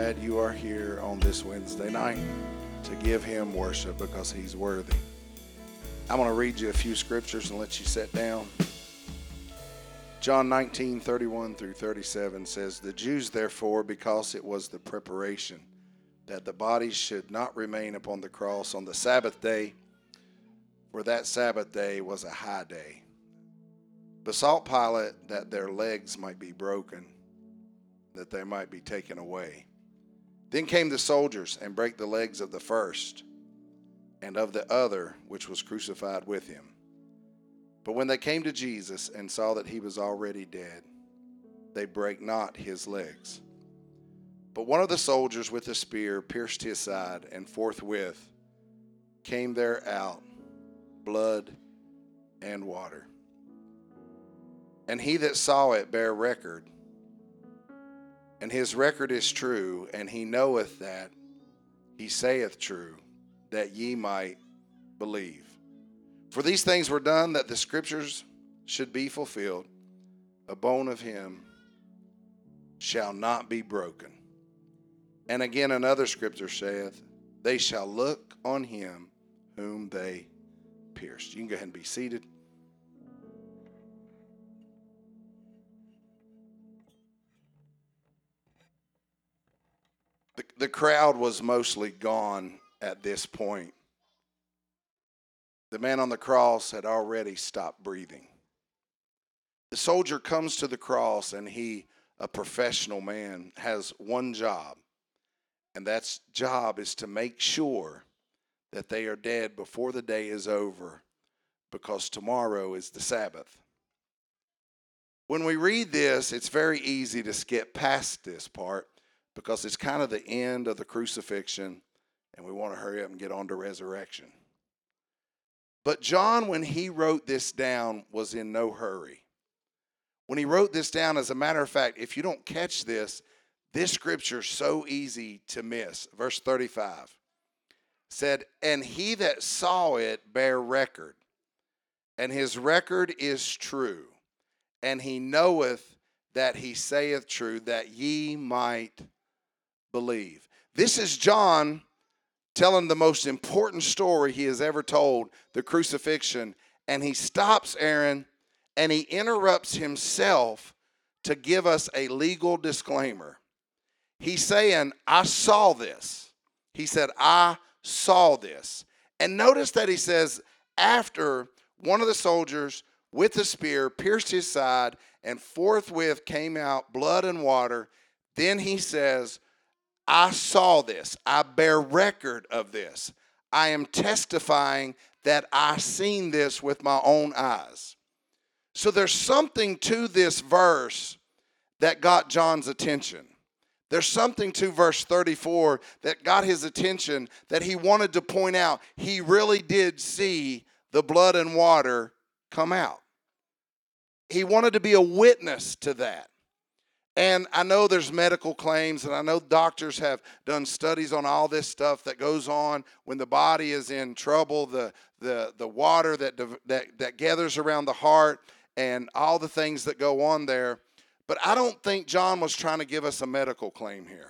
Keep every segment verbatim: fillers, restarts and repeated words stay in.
glad you are here on this Wednesday night to give him worship because he's worthy. I'm going to read you a few scriptures and let you sit down. John nineteen, thirty-one through thirty-seven says, "The Jews therefore, because it was the preparation that the body should not remain upon the cross on the Sabbath day, for that Sabbath day was a high day, besought Pilate that their legs might be broken, that they might be taken away. Then came the soldiers and brake the legs of the first and of the other which was crucified with him. But when they came to Jesus and saw that he was already dead, they brake not his legs. But one of the soldiers with a spear pierced his side, and forthwith came there out blood and water. And he that saw it bare record, and his record is true, and he knoweth that he saith true, that ye might believe. For these things were done that the scriptures should be fulfilled. A bone of him shall not be broken. And again another scripture saith, they shall look on him whom they pierced." You can go ahead and be seated. The, the crowd was mostly gone at this point. The man on the cross had already stopped breathing. The soldier comes to the cross, and he, a professional man, has one job, and that job is to make sure that they are dead before the day is over, because tomorrow is the Sabbath. When we read this, it's very easy to skip past this part because it's kind of the end of the crucifixion, and we want to hurry up and get on to resurrection. But John, when he wrote this down, was in no hurry. When he wrote this down, as a matter of fact, if you don't catch this, this scripture is so easy to miss. Verse thirty-five said, "And he that saw it bare record, and his record is true, and he knoweth that he saith true, that ye might believe." This is John telling the most important story he has ever told, the crucifixion. And he stops, Aaron, and he interrupts himself to give us a legal disclaimer. He's saying, I saw this. He said, I saw this. And notice that he says, after one of the soldiers with the spear pierced his side, and forthwith came out blood and water, then he says, I saw this. I bear record of this. I am testifying that I seen this with my own eyes. So there's something to this verse that got John's attention. There's something to verse thirty-four that got his attention, that he wanted to point out he really did see the blood and water come out. He wanted to be a witness to that. And I know there's medical claims, and I know doctors have done studies on all this stuff that goes on when the body is in trouble, the the the water that that that gathers around the heart, and all the things that go on there. But I don't think John was trying to give us a medical claim here.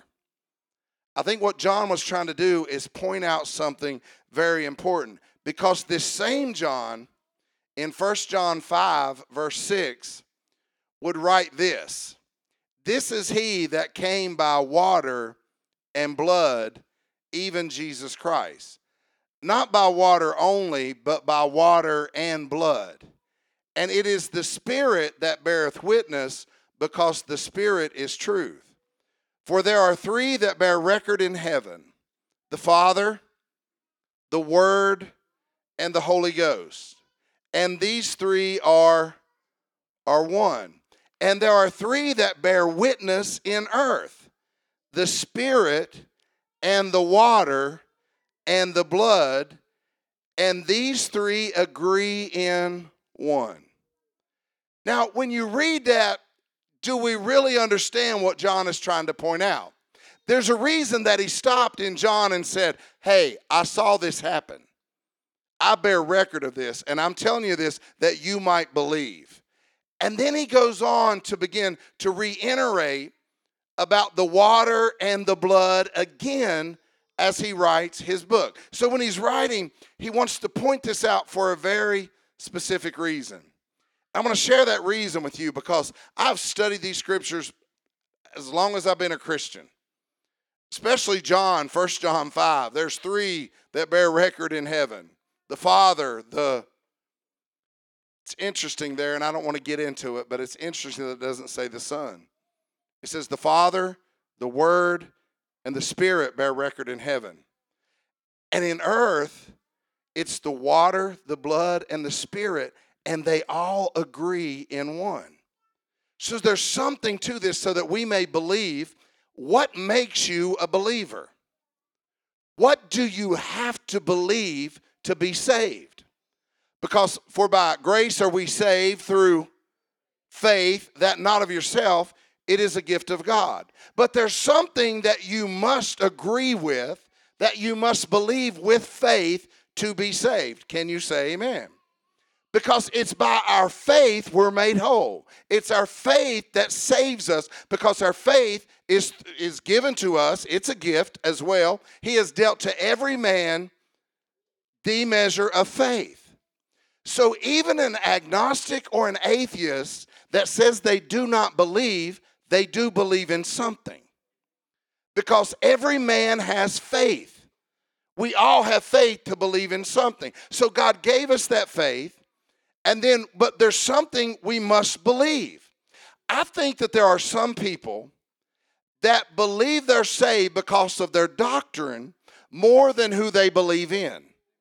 I think what John was trying to do is point out something very important, because this same John in First John five, verse six, would write this. This is he that came by water and blood, even Jesus Christ. Not by water only, but by water and blood. And it is the Spirit that beareth witness, because the Spirit is truth. For there are three that bear record in heaven, the Father, the Word, and the Holy Ghost. And these three are, are one. And there are three that bear witness in earth, the Spirit and the water and the blood, and these three agree in one. Now, when you read that, do we really understand what John is trying to point out? There's a reason that he stopped in John and said, hey, I saw this happen. I bear record of this, and I'm telling you this that you might believe. And then he goes on to begin to reiterate about the water and the blood again as he writes his book. So when he's writing, he wants to point this out for a very specific reason. I'm going to share that reason with you because I've studied these scriptures as long as I've been a Christian. Especially John, First John five. There's three that bear record in heaven. The Father, the... It's interesting there, and I don't want to get into it, but it's interesting that it doesn't say the Son. It says the Father, the Word, and the Spirit bear record in heaven. And in earth, it's the water, the blood, and the Spirit, and they all agree in one. So there's something to this so that we may believe. What makes you a believer? What do you have to believe to be saved? Because for by grace are we saved through faith, that not of yourself, it is a gift of God. But there's something that you must agree with, that you must believe with faith to be saved. Can you say amen? Because it's by our faith we're made whole. It's our faith that saves us because our faith is, is given to us. It's a gift as well. He has dealt to every man the measure of faith. So even an agnostic or an atheist that says they do not believe, they do believe in something. Because every man has faith. We all have faith to believe in something. So God gave us that faith. And then, but there's something we must believe. I think that there are some people that believe they're saved because of their doctrine more than who they believe in.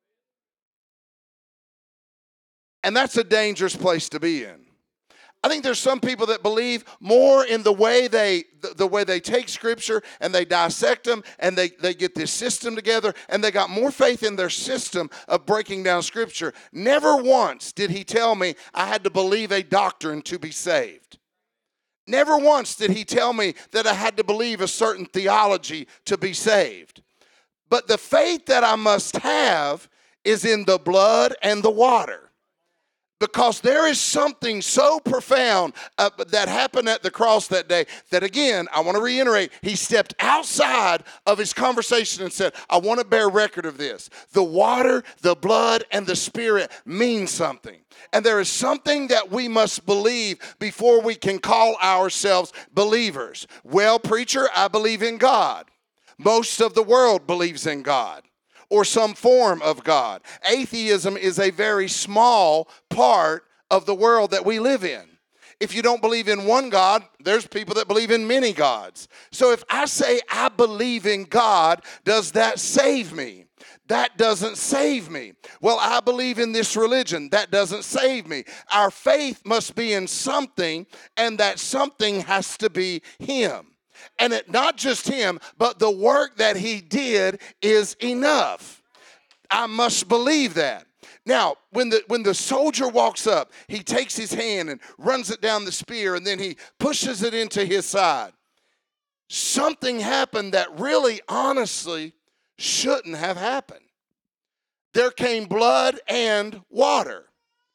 And that's a dangerous place to be in. I think there's some people that believe more in the way they the, the way they take Scripture and they dissect them and they, they get this system together and they got more faith in their system of breaking down Scripture. Never once did he tell me I had to believe a doctrine to be saved. Never once did he tell me that I had to believe a certain theology to be saved. But the faith that I must have is in the blood and the water. Because there is something so profound uh, that happened at the cross that day that, again, I want to reiterate, he stepped outside of his conversation and said, I want to bear record of this. The water, the blood, and the Spirit mean something. And there is something that we must believe before we can call ourselves believers. Well, preacher, I believe in God. Most of the world believes in God, or some form of God. Atheism is a very small part of the world that we live in. If you don't believe in one God, there's people that believe in many gods. So if I say I believe in God, does that save me? That doesn't save me. Well, I believe in this religion. That doesn't save me. Our faith must be in something, and that something has to be Him. And it, not just Him, but the work that He did is enough. I must believe that. Now, when the when the soldier walks up, he takes his hand and runs it down the spear, and then he pushes it into his side. Something happened that really, honestly, shouldn't have happened. There came blood and water.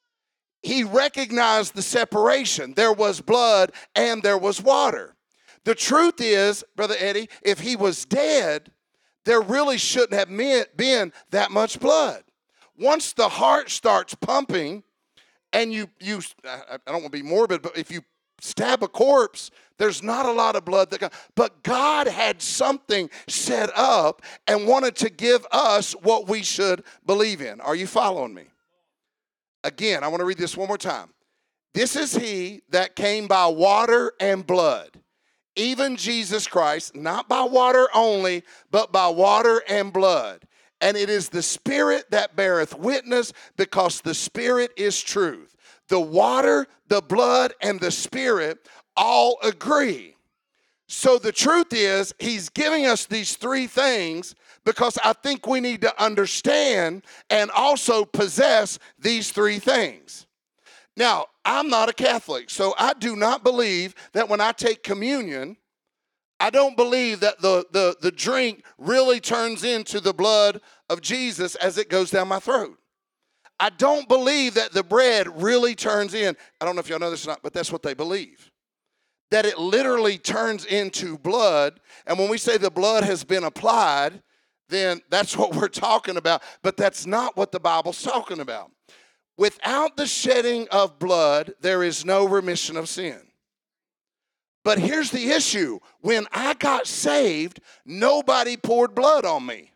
He recognized the separation. There was blood and there was water. The truth is, Brother Eddie, if he was dead, there really shouldn't have been that much blood. Once the heart starts pumping, and you, you I don't want to be morbid, but if you stab a corpse, there's not a lot of blood that comes. But God had something set up and wanted to give us what we should believe in. Are you following me? Again, I want to read this one more time. This is He that came by water and blood, even Jesus Christ, not by water only, but by water and blood. And it is the Spirit that beareth witness, because the Spirit is truth. The water, the blood, and the Spirit all agree. So the truth is, He's giving us these three things because I think we need to understand and also possess these three things. Now, I'm not a Catholic, so I do not believe that when I take communion, I don't believe that the, the, the drink really turns into the blood of Jesus as it goes down my throat. I don't believe that the bread really turns in. I don't know if y'all know this or not, but that's what they believe. that it literally turns into blood. And when we say the blood has been applied, then that's what we're talking about. But that's not what the Bible's talking about. Without the shedding of blood, there is no remission of sin. But here's the issue. When I got saved, nobody poured blood on me.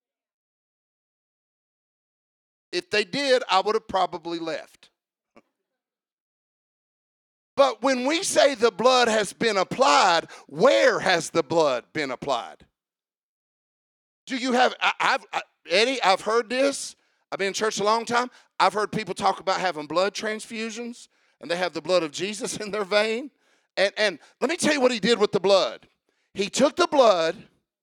If they did, I would have probably left. But when we say the blood has been applied, where has the blood been applied? Do you have, I, I've, I, Eddie, I've heard this. I've been in church a long time. I've heard people talk about having blood transfusions, and they have the blood of Jesus in their vein. And, and let me tell you what he did with the blood. He took the blood,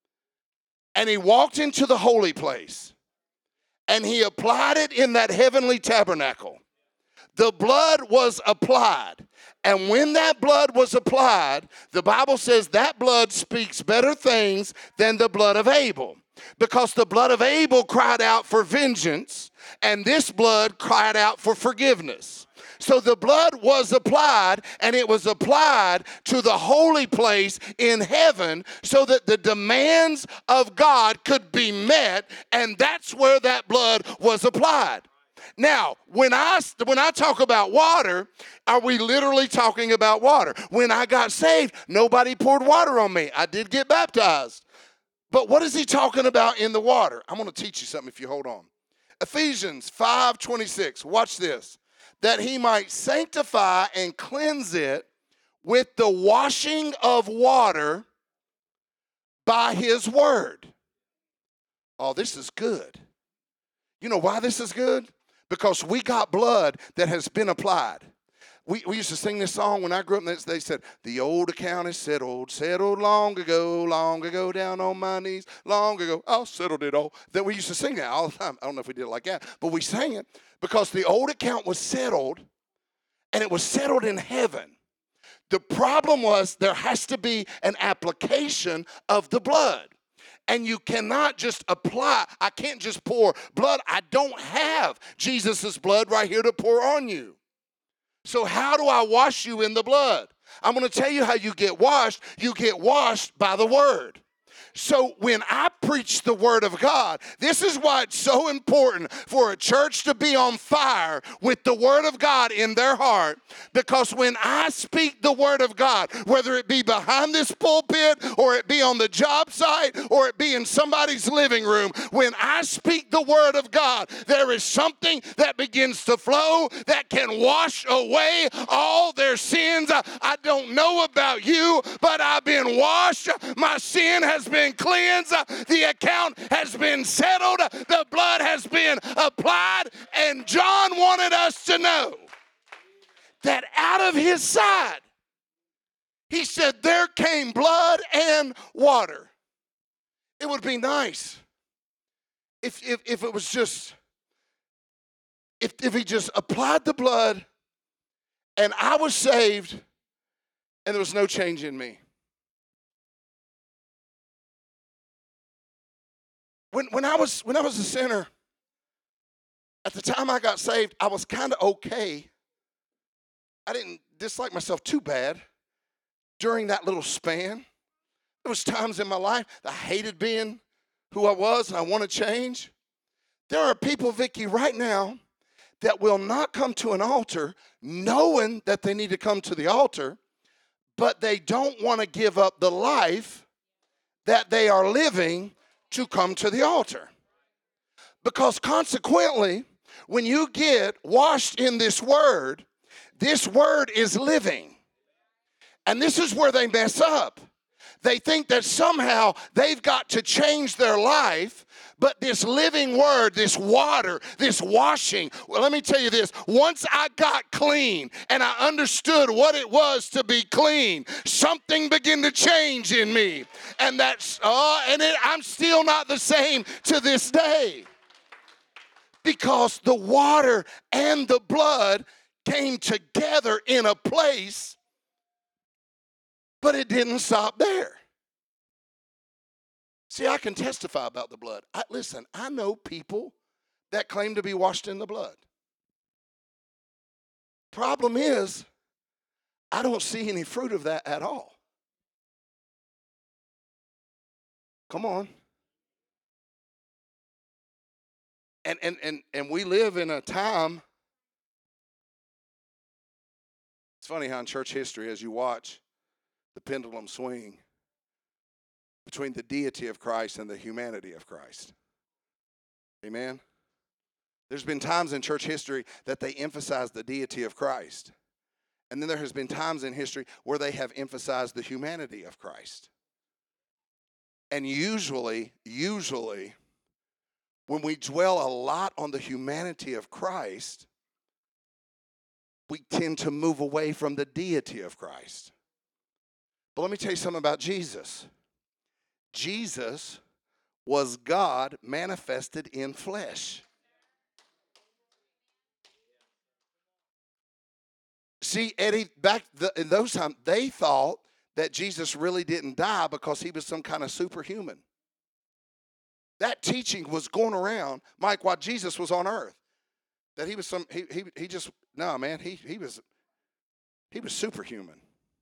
and he walked into the holy place, and he applied it in that heavenly tabernacle. The blood was applied. And when that blood was applied, the Bible says that blood speaks better things than the blood of Abel. Because the blood of Abel cried out for vengeance, and this blood cried out for forgiveness. So the blood was applied, and it was applied to the holy place in heaven so that the demands of God could be met, and that's where that blood was applied. Now, when I, when I talk about water, are we literally talking about water? When I got saved, nobody poured water on me. I did get baptized. But what is he talking about in the water? I'm going to teach you something if you hold on. Ephesians five twenty-six, watch this. That he might sanctify and cleanse it with the washing of water by his word. Oh, this is good. You know why this is good? Because we got blood that has been applied. We, we used to sing this song when I grew up, and they said, the old account is settled, settled long ago, long ago, down on my knees, long ago, I settled it all. That we used to sing that all the time. I don't know if we did it like that, but we sang it because the old account was settled, and it was settled in heaven. The problem was there has to be an application of the blood. And you cannot just apply. I can't just pour blood. I don't have Jesus' blood right here to pour on you. So how do I wash you in the blood? I'm going to tell you how you get washed. You get washed by the word. So when I preach the word of God, this is why it's so important for a church to be on fire with the word of God in their heart. Because when I speak the word of God, whether it be behind this pulpit or it be on the job site or it be in somebody's living room, when I speak the word of God, there is something that begins to flow that can wash away all their sins. I don't know about you, but I've been washed. My sin has been cleansed. The account has been settled. The blood has been applied. And John wanted us to know that out of his side, he said, there came blood and water. It would be nice if, if, if it was just, if, if he just applied the blood and I was saved and there was no change in me. When, when, I was, when I was a sinner, at the time I got saved, I was kind of okay. I didn't dislike myself too bad during that little span. There was times in my life that I hated being who I was and I want to change. There are people, Vicki, right now that will not come to an altar knowing that they need to come to the altar, but they don't want to give up the life that they are living to come to the altar. Because consequently, when you get washed in this word, this word is living. And this is where they mess up. They think that somehow they've got to change their life, but this living word, this water, this washing, well, let me tell you this. Once I got clean and I understood what it was to be clean, something began to change in me. And that's, oh, and it, I'm still not the same to this day. Because the water and the blood came together in a place, but it didn't stop there. See, I can testify about the blood. I, listen, I know people that claim to be washed in the blood. Problem is, I don't see any fruit of that at all. Come on. And and and and we live in a time. It's funny how in church history, as you watch the pendulum swing between the deity of Christ and the humanity of Christ. Amen. There's been times in church history that they emphasize the deity of Christ. And then there has been times in history where they have emphasized the humanity of Christ. And usually, usually, when we dwell a lot on the humanity of Christ, we tend to move away from the deity of Christ. But let me tell you something about Jesus. Jesus was God manifested in flesh. See, Eddie, back the, in those times, they thought that Jesus really didn't die because he was some kind of superhuman. That teaching was going around, Mike, while Jesus was on earth. That he was some, he he he just, no, man, he he was, he was superhuman.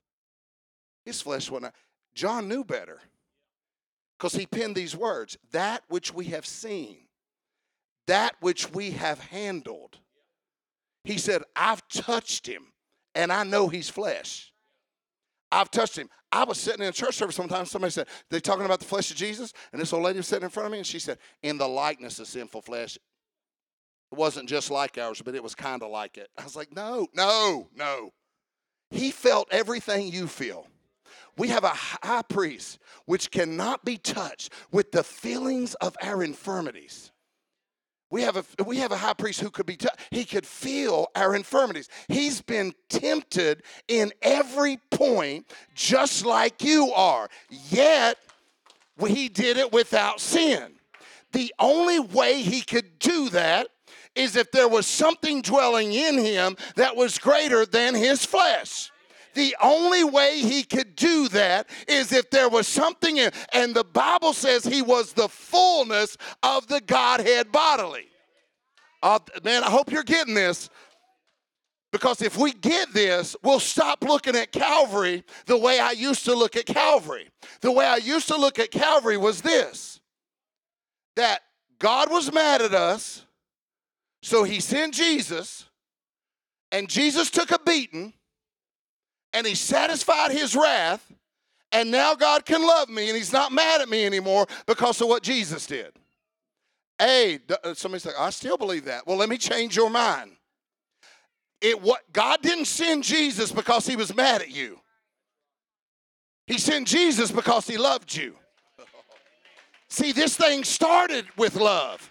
His flesh wasn't. John knew better because he penned these words, that which we have seen, that which we have handled. He said, I've touched him. And I know he's flesh. I've touched him. I was sitting in a church service sometimes. Somebody said, they're talking about the flesh of Jesus. And this old lady was sitting in front of me. And she said, in the likeness of sinful flesh. It wasn't just like ours, but it was kind of like it. I was like, no, no, no. He felt everything you feel. We have a high priest which cannot be touched with the feelings of our infirmities. We have a we have a high priest who could be t- he could feel our infirmities. He's been tempted in every point, just like you are. Yet he did it without sin. The only way he could do that is if there was something dwelling in him that was greater than his flesh. The only way he could do that is if there was something in, and the Bible says he was the fullness of the Godhead bodily. Uh, man, I hope you're getting this, because if we get this, we'll stop looking at Calvary the way I used to look at Calvary. The way I used to look at Calvary was this, that God was mad at us, so he sent Jesus, and Jesus took a beating, and he satisfied his wrath, and now God can love me, and he's not mad at me anymore because of what Jesus did. Hey, somebody's like, I still believe that. Well, let me change your mind. It what God didn't send Jesus because he was mad at you. He sent Jesus because he loved you. See, this thing started with love.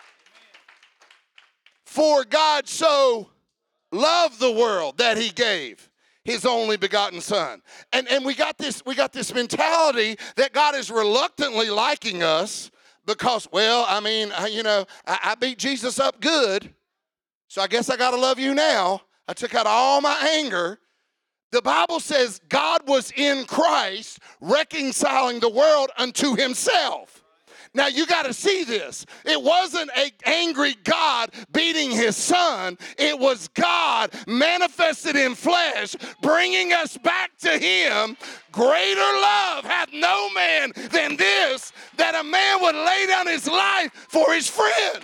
For God so loved the world that he gave his only begotten son. And and we got this we got this mentality that God is reluctantly liking us because, well, I mean, you know, I, I beat Jesus up good, so I guess I got to love you now. I took out all my anger. The Bible says God was in Christ reconciling the world unto himself. Now, you got to see this. It wasn't an angry God beating his son. It was God manifested in flesh, bringing us back to him. Greater love hath no man than this, that a man would lay down his life for his friend.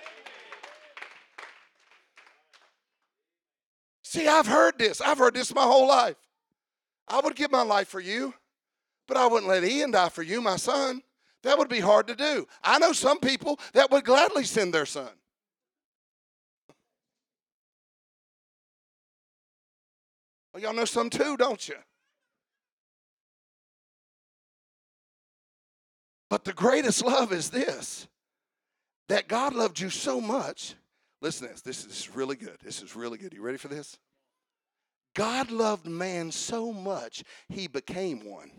See, I've heard this. I've heard this my whole life. I would give my life for you, but I wouldn't let Ian die for you, my son. That would be hard to do. I know some people that would gladly send their son. Well, y'all know some too, don't you? But the greatest love is this, that God loved you so much. Listen to this. This is really good. This is really good. You ready for this? God loved man so much, he became one.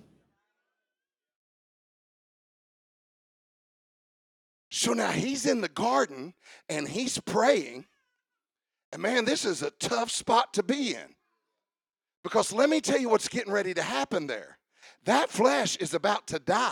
So now he's in the garden and he's praying. And man, this is a tough spot to be in. Because let me tell you what's getting ready to happen there. That flesh is about to die.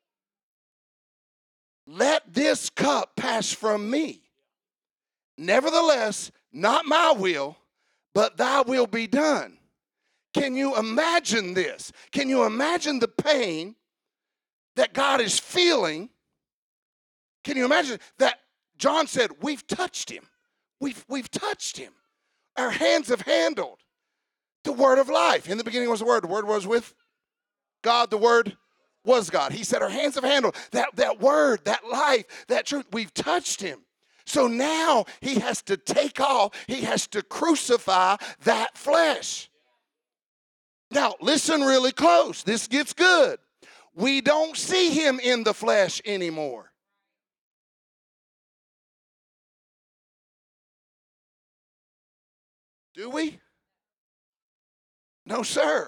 Let this cup pass from me. Nevertheless, not my will, but thy will be done. can you imagine this? Can you imagine the pain that God is feeling? Can you imagine that John said, we've touched him. We've, we've touched him. Our hands have handled the word of life. In the beginning was the word. The word was with God. The word was God. He said our hands have handled that, that word, that life, that truth. We've touched him. So now he has to take off. He has to crucify that flesh. Now, listen really close. This gets good. We don't see him in the flesh anymore. Do we? No, sir.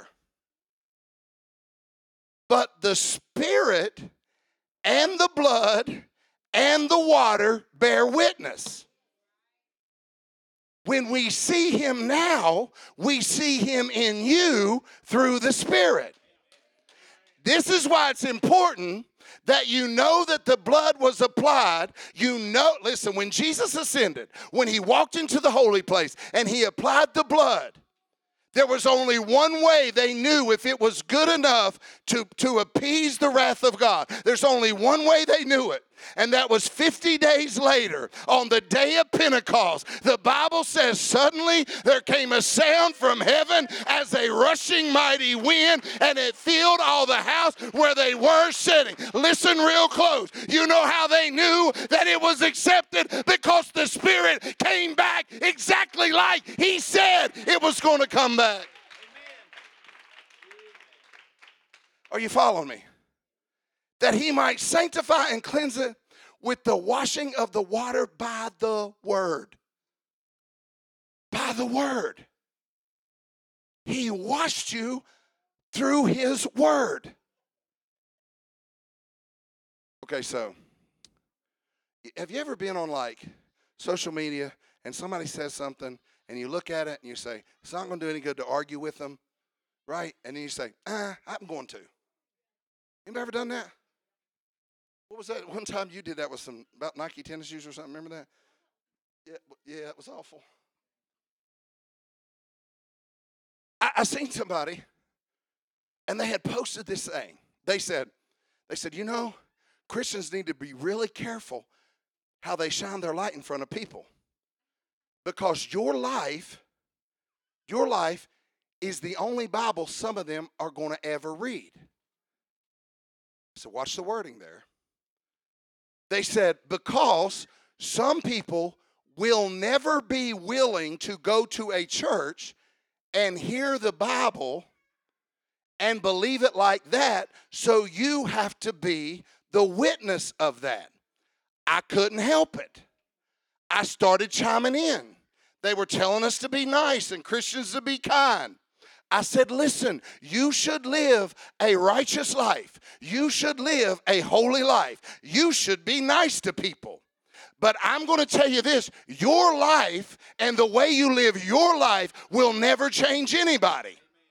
But the Spirit and the blood and the water bear witness. When we see him now, we see him in you through the Spirit. This is why it's important that you know that the blood was applied. You know, listen, when Jesus ascended, when he walked into the holy place and he applied the blood, there was only one way they knew if it was good enough to, to appease the wrath of God. There's only one way they knew it. And that was fifty days later, on the day of Pentecost. The Bible says suddenly there came a sound from heaven as a rushing mighty wind, and it filled all the house where they were sitting. Listen real close. You know how they knew that it was accepted? Because the Spirit came back exactly like he said it was going to come back. Are you following me? That he might sanctify and cleanse it with the washing of the water by the word. By the word. He washed you through his word. Okay, so have you ever been on like social media and somebody says something and you look at it and you say, it's not going to do any good to argue with them, right? And then you say, ah, I'm going to. Anybody ever done that? What was that one time you did that with some, about Nike tennis shoes or something? Remember that? Yeah, yeah, it was awful. I, I seen somebody, and they had posted this thing. They said, they said, you know, Christians need to be really careful how they shine their light in front of people. Because your life, your life is the only Bible some of them are going to ever read. So watch the wording there. They said, because some people will never be willing to go to a church and hear the Bible and believe it like that, so you have to be the witness of that. I couldn't help it. I started chiming in. They were telling us to be nice and Christians to be kind. I said, listen, you should live a righteous life. You should live a holy life. You should be nice to people. But I'm going to tell you this, your life and the way you live your life will never change anybody.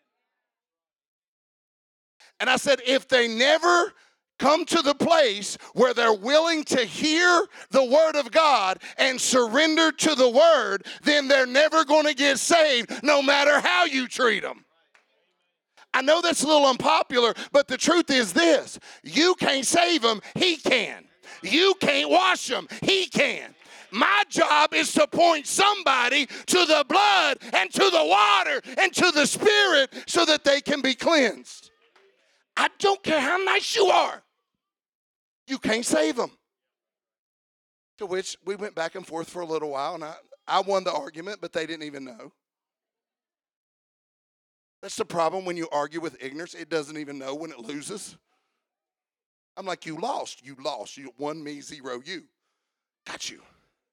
And I said, if they never come to the place where they're willing to hear the word of God and surrender to the word, then they're never going to get saved no matter how you treat them. I know that's a little unpopular, but the truth is this. You can't save them, he can. You can't wash them, he can. My job is to point somebody to the blood and to the water and to the Spirit so that they can be cleansed. I don't care how nice you are. You can't save them. To which we went back and forth for a little while, and I, I won the argument, but they didn't even know. That's the problem when you argue with ignorance. It doesn't even know when it loses. I'm like, you lost. You lost. You won me, zero you. Got you.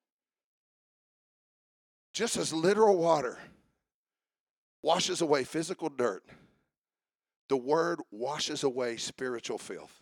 Just as literal water washes away physical dirt, the word washes away spiritual filth.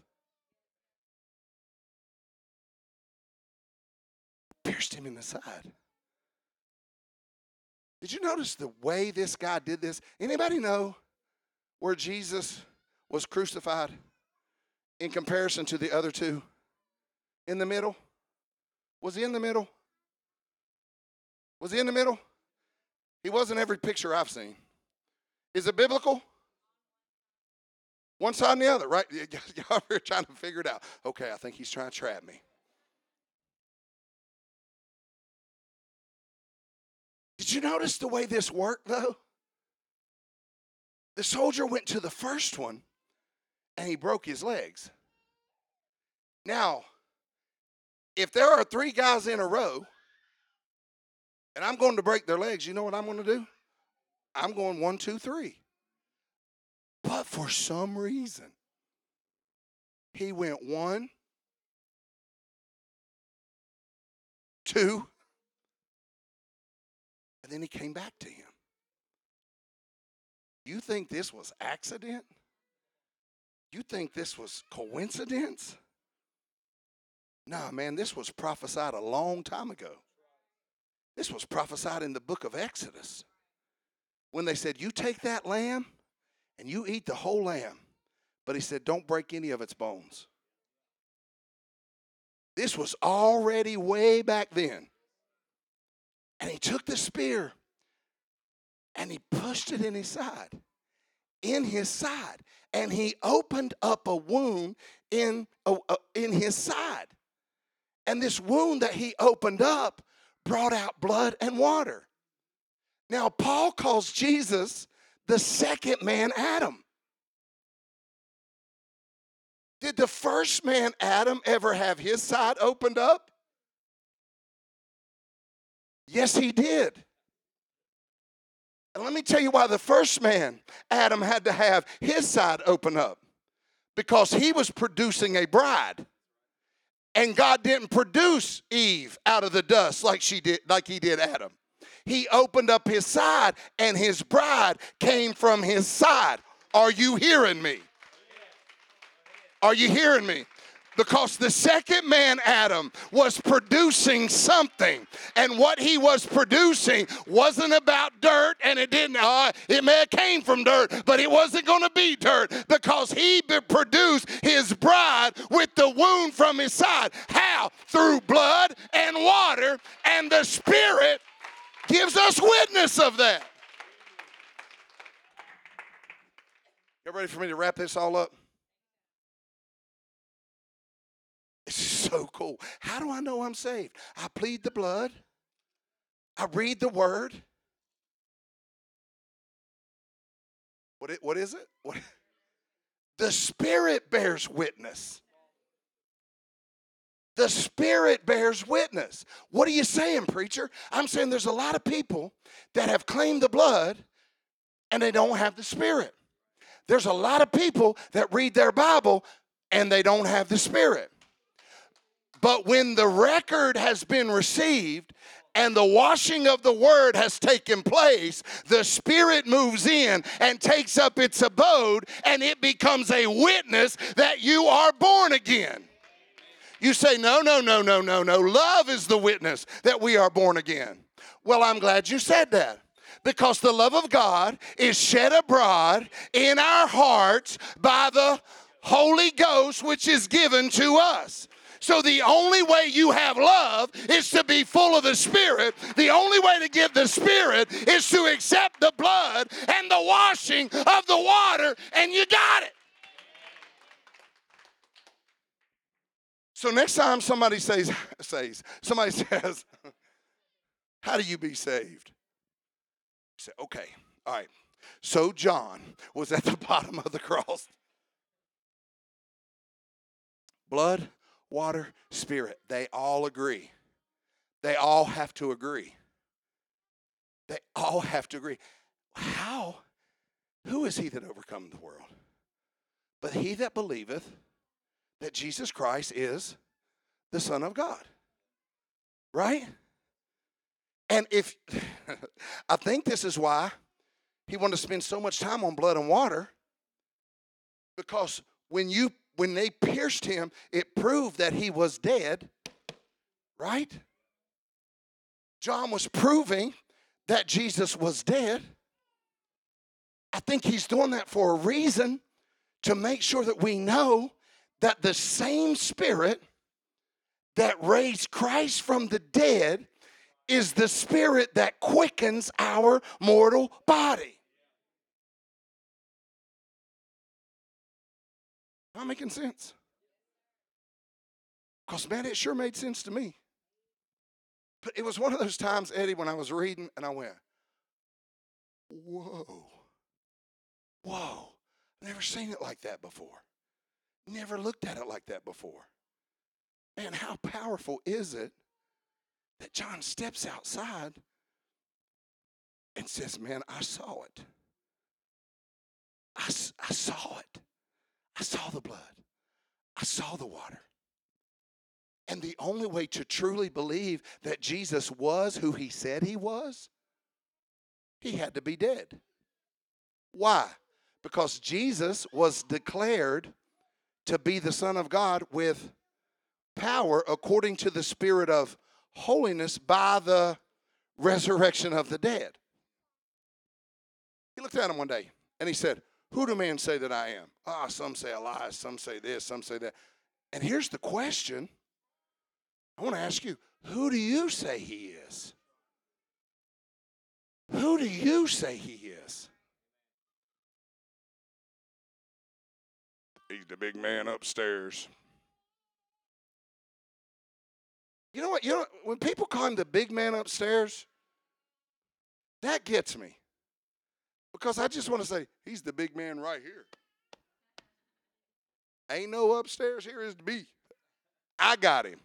Pierced him in the side. Did you notice the way this guy did this? Anybody know where Jesus was crucified in comparison to the other two? In the middle? Was he in the middle? Was he in the middle? He wasn't every picture I've seen. Is it biblical? One side and the other, right? Y'all are trying to figure it out. Okay, I think he's trying to trap me. Did you notice the way this worked, though? The soldier went to the first one, and he broke his legs. Now, if there are three guys in a row, and I'm going to break their legs, you know what I'm going to do? I'm going one, two, three. But for some reason, he went one, two, and then he came back to him. You think this was accident? You think this was coincidence? Nah, man, this was prophesied a long time ago. This was prophesied in the book of Exodus. When they said, you take that lamb and you eat the whole lamb. But he said, don't break any of its bones. This was already way back then. And he took the spear and he pushed it in his side. In his side. And he opened up a wound in, uh, uh, in his side. And this wound that he opened up brought out blood and water. Now, Paul calls Jesus the second man, Adam. Did the first man, Adam, ever have his side opened up? Yes, he did. And let me tell you why the first man, Adam, had to have his side open up. Because he was producing a bride. And God didn't produce Eve out of the dust like she did, like he did Adam. He opened up his side and his bride came from his side. Are you hearing me? Are you hearing me? Because the second man, Adam, was producing something. And what he was producing wasn't about dirt, and it didn't, uh, it may have came from dirt, but it wasn't going to be dirt because he produced his bride with the wound from his side. How? Through blood and water, and the Spirit gives us witness of that. You ready for me to wrap this all up? It's so cool. How do I know I'm saved? I plead the blood. I read the word. What, it, what is it? What? The Spirit bears witness. The Spirit bears witness. What are you saying, preacher? I'm saying there's a lot of people that have claimed the blood and they don't have the Spirit. There's a lot of people that read their Bible and they don't have the Spirit. But when the record has been received and the washing of the word has taken place, the Spirit moves in and takes up its abode, and it becomes a witness that you are born again. You say, no, no, no, no, no, no. Love is the witness that we are born again. Well, I'm glad you said that. Because the love of God is shed abroad in our hearts by the Holy Ghost, which is given to us. So the only way you have love is to be full of the Spirit. The only way to give the Spirit is to accept the blood and the washing of the water, and you got it. So next time somebody says, says somebody says, how do you be saved? You say, okay, all right. So John was at the bottom of the cross. Blood, water, Spirit, they all agree. They all have to agree. They all have to agree. How? Who is he that overcometh the world? But he that believeth that Jesus Christ is the Son of God. Right? And if, I think this is why he wanted to spend so much time on blood and water, because when you When they pierced him, it proved that he was dead, right? John was proving that Jesus was dead. I think he's doing that for a reason, to make sure that we know that the same Spirit that raised Christ from the dead is the Spirit that quickens our mortal body. Am I making sense? Because, man, it sure made sense to me. But it was one of those times, Eddie, when I was reading and I went, whoa, whoa. Never seen it like that before. Never looked at it like that before. Man, how powerful is it that John steps outside and says, man, I saw it. I, I saw it. I saw the blood. I saw the water. And the only way to truly believe that Jesus was who he said he was, he had to be dead. Why? Because Jesus was declared to be the Son of God with power according to the Spirit of holiness by the resurrection of the dead. He looked at him one day and he said, who do men say that I am? Ah, some say Elias, some say this, some say that. And here's the question. I want to ask you, who do you say he is? Who do you say he is? He's the big man upstairs. You know what? You know when people call him the big man upstairs, that gets me. Because I just want to say, he's the big man right here. Ain't no upstairs, here is to be. I got him.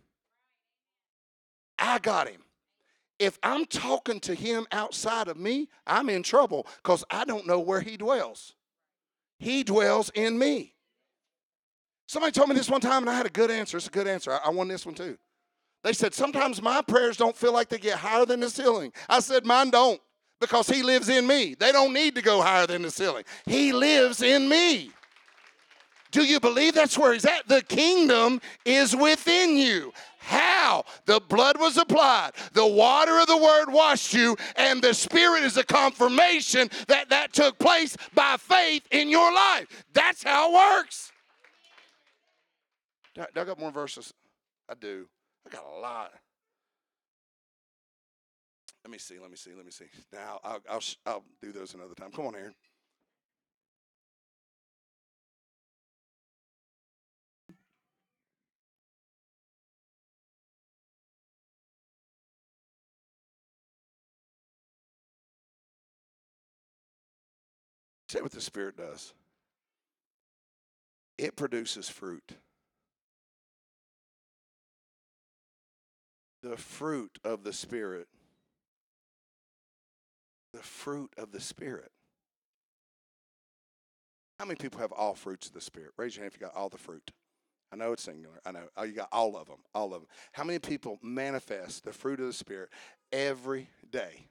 I got him. If I'm talking to him outside of me, I'm in trouble because I don't know where he dwells. He dwells in me. Somebody told me this one time, and I had a good answer. It's a good answer. I, I won this one too. They said, sometimes my prayers don't feel like they get higher than the ceiling. I said, mine don't, because he lives in me. They don't need to go higher than the ceiling. He lives in me. Do you believe that's where he's at? The kingdom is within you. How? The blood was applied. The water of the word washed you, and the Spirit is a confirmation that that took place by faith in your life. That's how it works. Do I got more verses? I do. I got a lot. Let me see, let me see, let me see. Now, I'll, I'll, I'll do those another time. Come on, Aaron. Say what the Spirit does. It produces fruit. The fruit of the Spirit. The fruit of the Spirit. How many people have all fruits of the Spirit? Raise your hand if you got all the fruit. I know it's singular. I know. Oh, you got all of them. All of them. How many people manifest the fruit of the Spirit every day?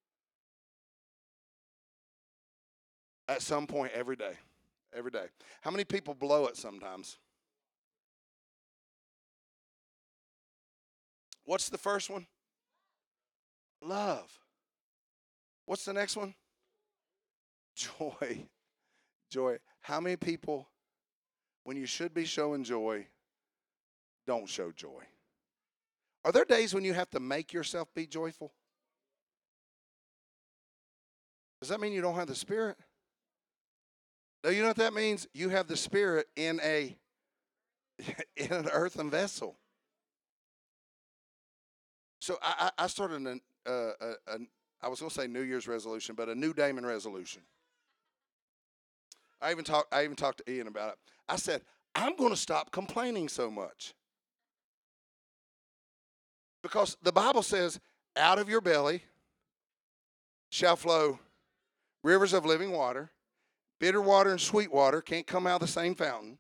At some point every day. Every day. How many people blow it sometimes? What's the first one? Love. What's the next one? Joy. Joy. How many people, when you should be showing joy, don't show joy? Are there days when you have to make yourself be joyful? Does that mean you don't have the Spirit? No, you know what that means? You have the Spirit in a in an earthen vessel. So I, I started an, uh, a, a, I was going to say New Year's resolution, but a new Damon resolution. I even talked. I even talked to Ian about it. I said, I'm going to stop complaining so much, because the Bible says, out of your belly shall flow rivers of living water. Bitter water and sweet water can't come out of the same fountain.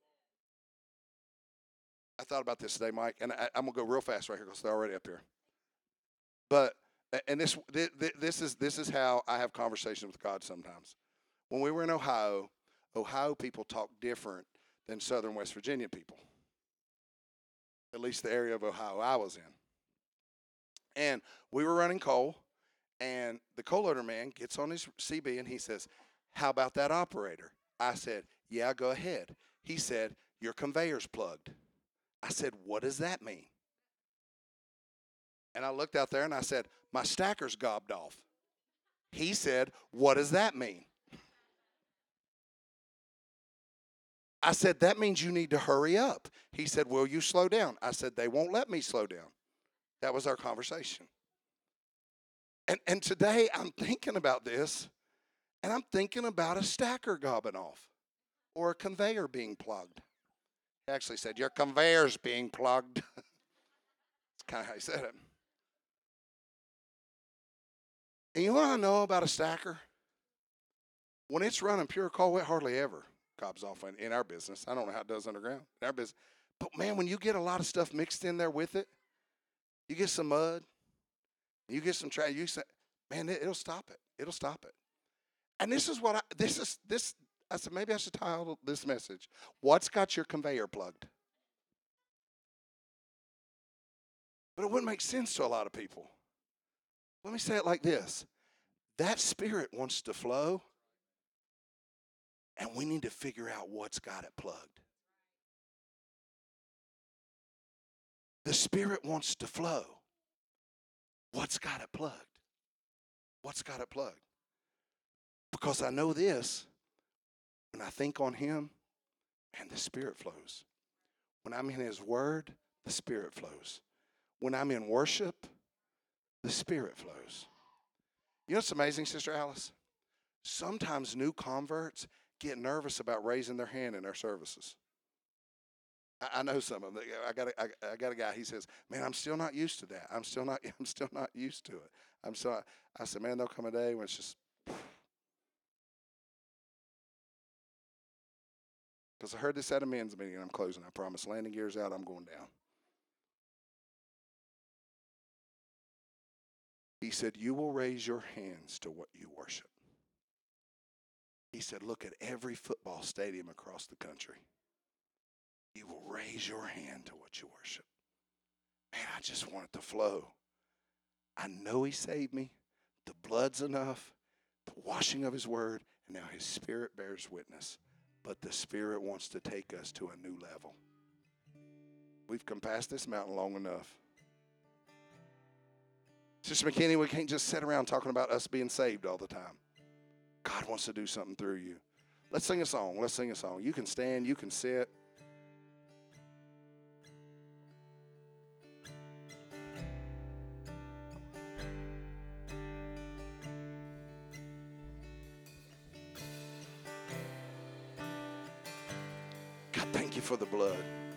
I thought about this today, Mike, and I, I'm going to go real fast right here because they're already up here. But, and this, this is this is how I have conversations with God sometimes. When we were in Ohio, Ohio people talk different than Southern West Virginia people. At least the area of Ohio I was in. And we were running coal, and the coal loader man gets on his C B and he says, how about that operator? I said, yeah, go ahead. He said, your conveyor's plugged. I said, what does that mean? And I looked out there and I said, my stacker's gobbed off. He said, what does that mean? I said, that means you need to hurry up. He said, will you slow down? I said, they won't let me slow down. That was our conversation. And, and today I'm thinking about this, and I'm thinking about a stacker gobbing off or a conveyor being plugged. He actually said, your conveyor's being plugged. That's kind of how he said it. And you know what I know about a stacker? When it's running pure coal, it hardly ever gobs off in, in our business. I don't know how it does underground in our business. But man, when you get a lot of stuff mixed in there with it, you get some mud, you get some trash, you say, man, it, it'll stop it. It'll stop it. And this is what I, this is, this, I said, maybe I should title this message, What's Got Your Conveyor Plugged? But it wouldn't make sense to a lot of people. Let me say it like this. That spirit wants to flow, and we need to figure out what's got it plugged. The spirit wants to flow. What's got it plugged? What's got it plugged? Because I know this, when I think on him, and the spirit flows. When I'm in his word, the spirit flows. When I'm in worship, the spirit flows. You know what's amazing, Sister Alice? Sometimes new converts get nervous about raising their hand in their services. I, I know some of them. I got a, I, I got a guy. He says, "Man, I'm still not used to that. I'm still not. I'm still not used to it. I'm still." Not. I said, "Man, there'll come a day when it's just." Because I heard this at a men's meeting, and I'm closing. I promise. Landing gear's out. I'm going down. He said, you will raise your hands to what you worship. He said, look at every football stadium across the country. You will raise your hand to what you worship. Man, I just want it to flow. I know he saved me. The blood's enough. The washing of his word. And now his spirit bears witness. But the spirit wants to take us to a new level. We've come past this mountain long enough. Sister McKinney, we can't just sit around talking about us being saved all the time. God wants to do something through you. Let's sing a song. Let's sing a song. You can stand. You can sit. God, thank you for the blood.